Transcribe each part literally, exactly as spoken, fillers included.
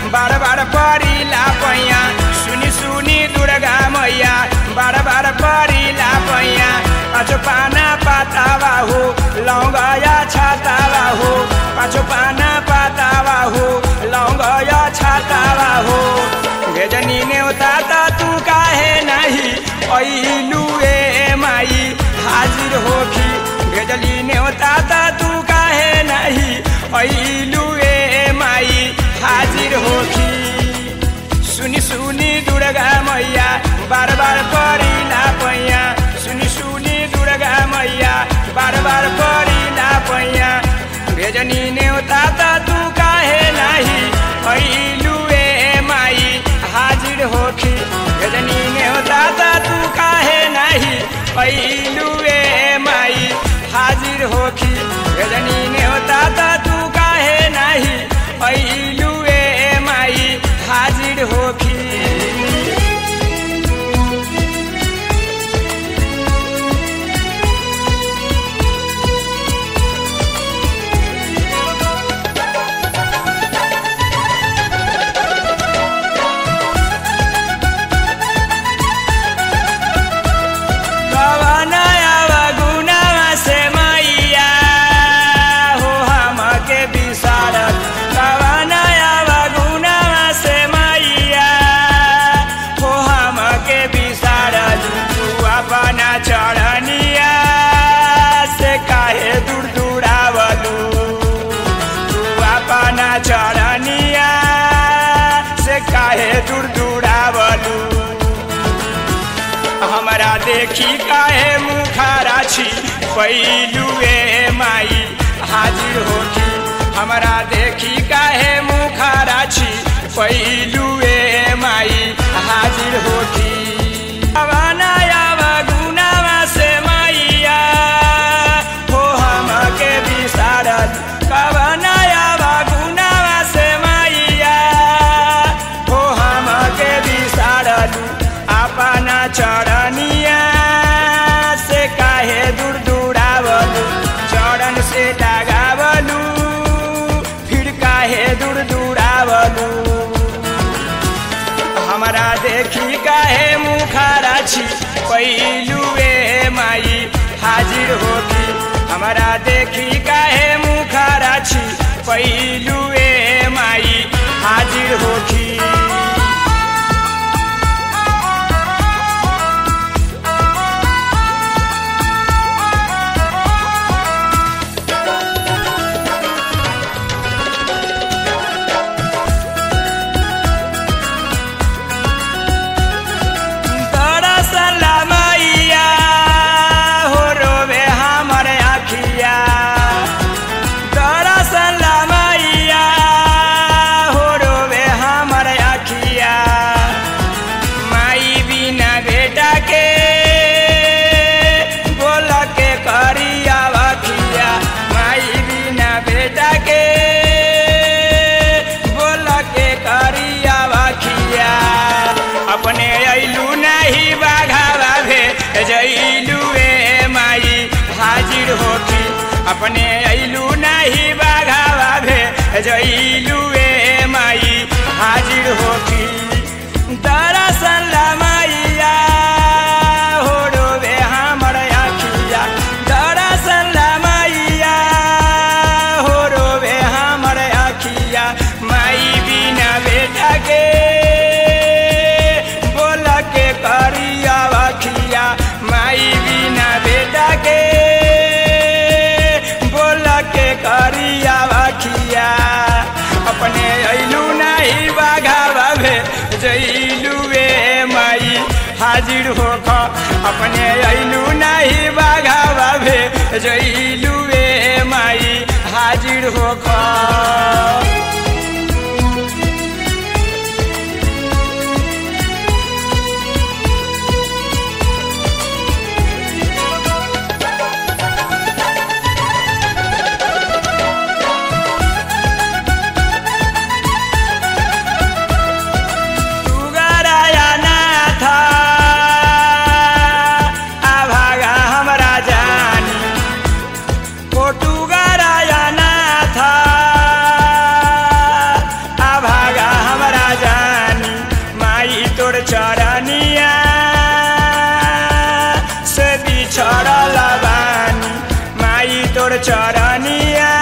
बार बार परिला पैया सुनी सुनी दुर्गा मैया बार बार परिला पैया पाँचो पाना पातावा हो लौंगया छातावा हो पाँचो पाना पातावा हो लौंगया छातावा हो भेजनी नेउता त तू काहे नाही ऐलु ए माई हाजिर होखी भेजली नेउता त तू काहे नाही ऐलु ए माई हाजिर होखी सुनी सुनी दुर्गा मैया बार बार परिला पैया सुनी सुनी दुर्गा मैया बार बार परिला पैया भेजनी नेउता त तू काहे नाही ऐलु ए माई हाजिर होखी भेजनी नेउता त तू काहे नाही ऐलु ए माई हाजिर होखी भेजनी नेउता त तू काहे नाही ऐलु ए माई हाजिर होखी चढ़निया से काहे दूर दूरावलू तू अपना चढ़निया से काहे दूर दूरावलू हमरा देखी काहे मुखारा छी पैलू ए माई हाजिर होखी हमरा देखी काहे मुखारा छी पैलू ए माई हाजिर होखी चढ़निया से काहे दूर दूरावलू चरण से लगावलू फिर काहे दूर दूरावलू हमरा देखी काहे मुखारा छी पैलू ए माई हाजिर होखी हमरा देखी काहे मुखारा छी पैलू ए माई हाजिर होखी अपने ऐलू नहीं बाघावा भे जैलू ए माई हाजिर होखी अपने ऐलू नहीं बाघावा भे जैलू ए माई हाजिर होखी दरअसल मैया हो रोवे हमर आखिया दरअसल मैया हो रोवे हमर आखिया माई बिना बेटा के माई बिना बेटा के बोल के करिया बखिया अपने ऐलू नहीं बाघावा भे जैलू ए माई हाजिर होख अपने ऐलू नहीं बाघावा भे जैलू ए माई हाजिर होख चरनिया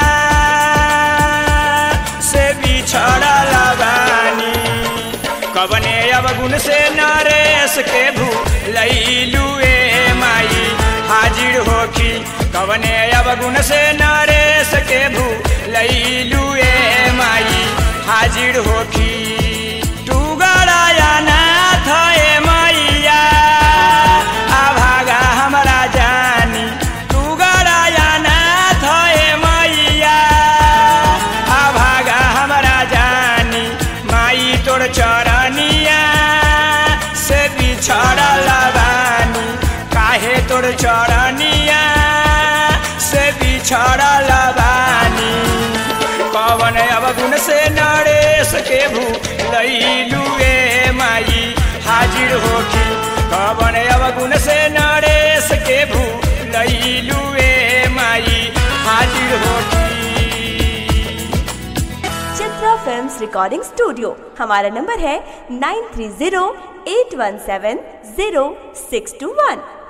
से बिछड़ल बानी कवने अवगुण से नरेश के भूलैलू ए माई हाजिर होखी कवने अवगुण से नरेश के भूलैलू ए माई हाजिर होखी तू गड़ाया नाथ ए मैया आभागा हमरा जानी तू गड़ाया नाथ ए मैया आभागा हमरा जानी माई तोर चरनिया से बिछड़ल बानी काहे तोर चरनिया से बिछड़ल बानी कवन अवगुण से नरेश के भूलैलू ए माई हाजिर होखी कवन अवगुण से नरेश के भूलैलू ए माई हाजिर होखी। चित्रा फिल्म्स रिकॉर्डिंग स्टूडियो हमारा नंबर है nine three zero eight one seven zero six two वन।